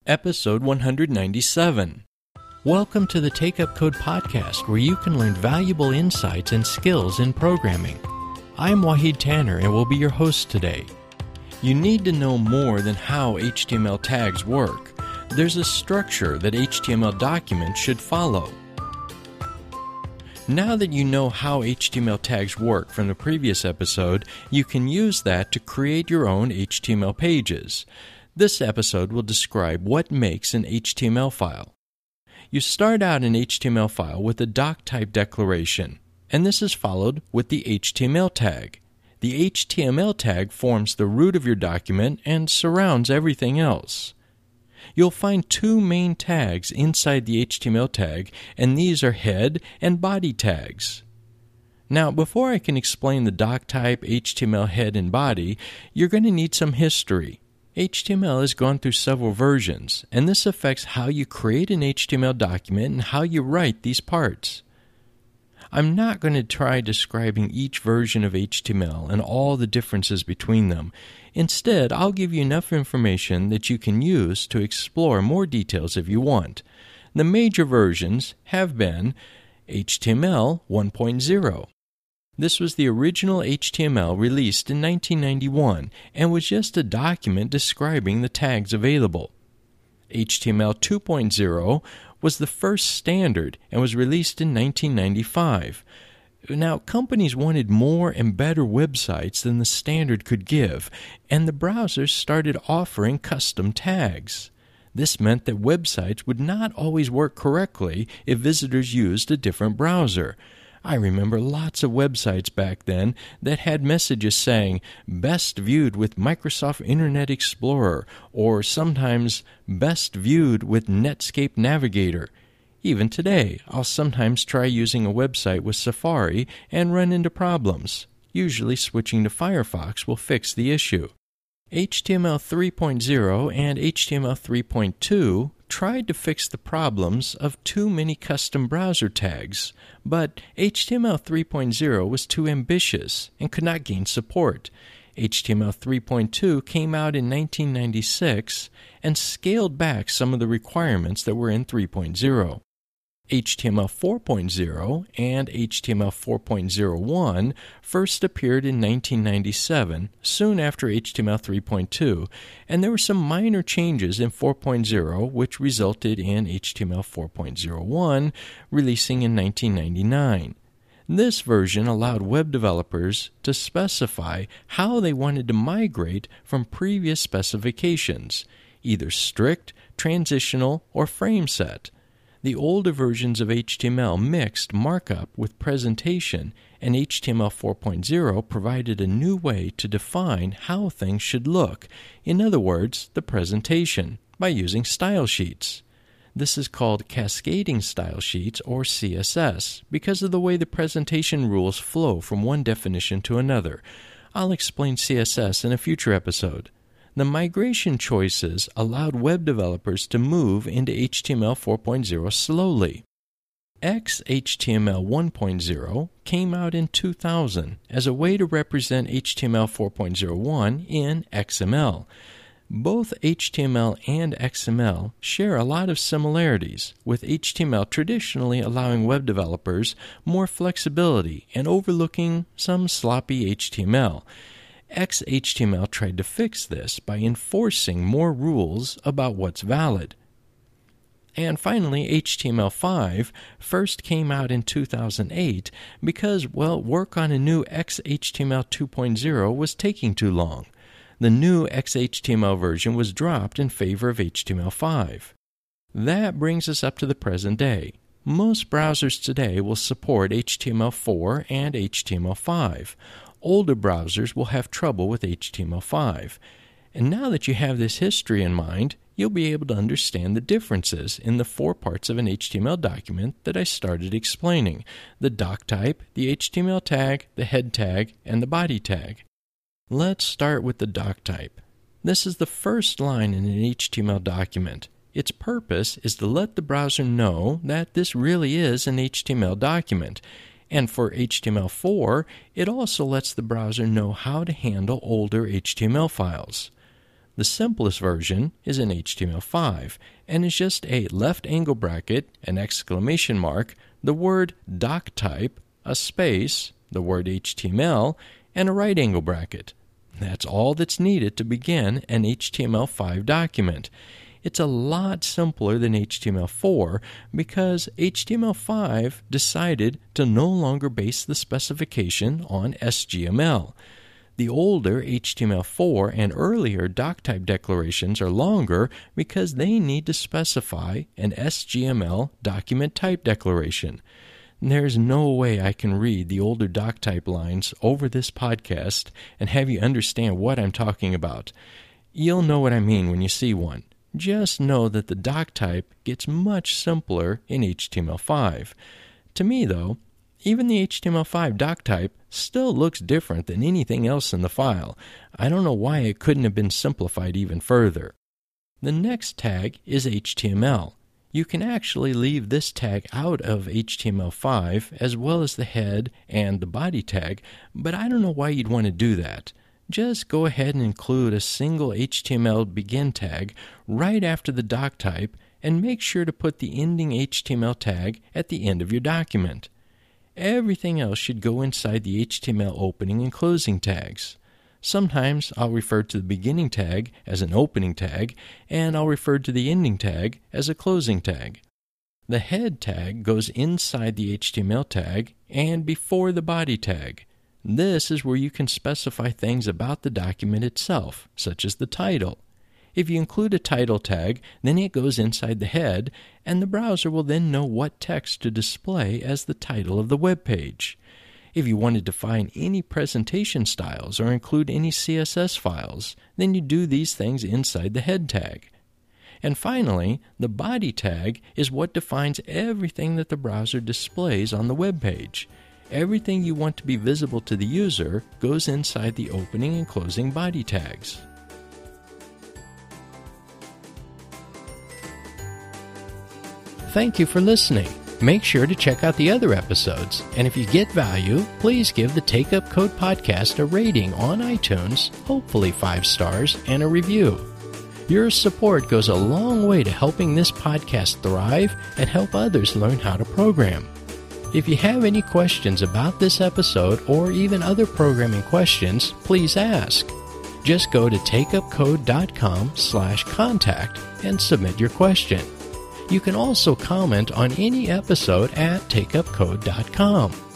Episode 197. Welcome to the Take Up Code podcast, where you can learn valuable insights and skills in programming. I'm Wahid Tanner and will be your host today. You need to know more than how HTML tags work. There's a structure that HTML documents should follow. Now that you know how HTML tags work from the previous episode, you can use that to create your own HTML pages. This episode will describe what makes an HTML file. You start out an HTML file with a doc-type declaration, and this is followed with the HTML tag. The HTML tag forms the root of your document and surrounds everything else. You'll find two main tags inside the HTML tag, and these are head and body tags. Now, before I can explain the doc-type, HTML head, and body, you're going to need some history. HTML has gone through several versions, and this affects how you create an HTML document and how you write these parts. I'm not going to try describing each version of HTML and all the differences between them. Instead, I'll give you enough information that you can use to explore more details if you want. The major versions have been HTML 1.0. This was the original HTML released in 1991 and was just a document describing the tags available. HTML 2.0 was the first standard and was released in 1995. Now, companies wanted more and better websites than the standard could give, and the browsers started offering custom tags. This meant that websites would not always work correctly if visitors used a different browser. I remember lots of websites back then that had messages saying, best viewed with Microsoft Internet Explorer, or sometimes best viewed with Netscape Navigator. Even today, I'll sometimes try using a website with Safari and run into problems. Usually switching to Firefox will fix the issue. HTML 3.0 and HTML 3.2 tried to fix the problems of too many custom browser tags, but HTML 3.0 was too ambitious and could not gain support. HTML 3.2 came out in 1996 and scaled back some of the requirements that were in 3.0. HTML 4.0 and HTML 4.01 first appeared in 1997, soon after HTML 3.2, and there were some minor changes in 4.0 which resulted in HTML 4.01 releasing in 1999. This version allowed web developers to specify how they wanted to migrate from previous specifications, either strict, transitional, or frame set. The older versions of HTML mixed markup with presentation, and HTML 4.0 provided a new way to define how things should look, in other words, the presentation, by using style sheets. This is called cascading style sheets, or CSS, because of the way the presentation rules flow from one definition to another. I'll explain CSS in a future episode. The migration choices allowed web developers to move into HTML 4.0 slowly. XHTML 1.0 came out in 2000 as a way to represent HTML 4.01 in XML. Both HTML and XML share a lot of similarities, with HTML traditionally allowing web developers more flexibility and overlooking some sloppy HTML. XHTML tried to fix this by enforcing more rules about what's valid. And finally, HTML5 first came out in 2008 because, work on a new XHTML 2.0 was taking too long. The new XHTML version was dropped in favor of HTML5. That brings us up to the present day. Most browsers today will support HTML4 and HTML5. Older browsers will have trouble with HTML5. And now that you have this history in mind, you'll be able to understand the differences in the four parts of an HTML document that I started explaining: the doc type, the HTML tag, the head tag, and the body tag. Let's start with the doc type. This is the first line in an HTML document. Its purpose is to let the browser know that this really is an HTML document. And for HTML4, it also lets the browser know how to handle older HTML files. The simplest version is in HTML5 and is just a left angle bracket, an exclamation mark, the word doctype, a space, the word HTML, and a right angle bracket. That's all that's needed to begin an HTML5 document. It's a lot simpler than HTML4 because HTML5 decided to no longer base the specification on SGML. The older HTML4 and earlier doctype declarations are longer because they need to specify an SGML document type declaration. There's no way I can read the older doctype lines over this podcast and have you understand what I'm talking about. You'll know what I mean when you see one. Just know that the doctype gets much simpler in HTML5. To me, though, even the HTML5 doctype still looks different than anything else in the file. I don't know why it couldn't have been simplified even further. The next tag is HTML. You can actually leave this tag out of HTML5 as well as the head and the body tag, but I don't know why you'd want to do that. Just go ahead and include a single HTML begin tag right after the doctype and make sure to put the ending HTML tag at the end of your document. Everything else should go inside the HTML opening and closing tags. Sometimes I'll refer to the beginning tag as an opening tag, and I'll refer to the ending tag as a closing tag. The head tag goes inside the HTML tag and before the body tag. This is where you can specify things about the document itself, such as the title. If you include a title tag, then it goes inside the head, and the browser will then know what text to display as the title of the web page. If you want to define any presentation styles or include any CSS files, then you do these things inside the head tag. And finally, the body tag is what defines everything that the browser displays on the web page. Everything you want to be visible to the user goes inside the opening and closing body tags. Thank you for listening. Make sure to check out the other episodes, and if you get value, please give the Take Up Code podcast a rating on iTunes, hopefully 5 stars, and a review. Your support goes a long way to helping this podcast thrive and help others learn how to program. If you have any questions about this episode or even other programming questions, please ask. Just go to takeupcode.com/contact and submit your question. You can also comment on any episode at takeupcode.com.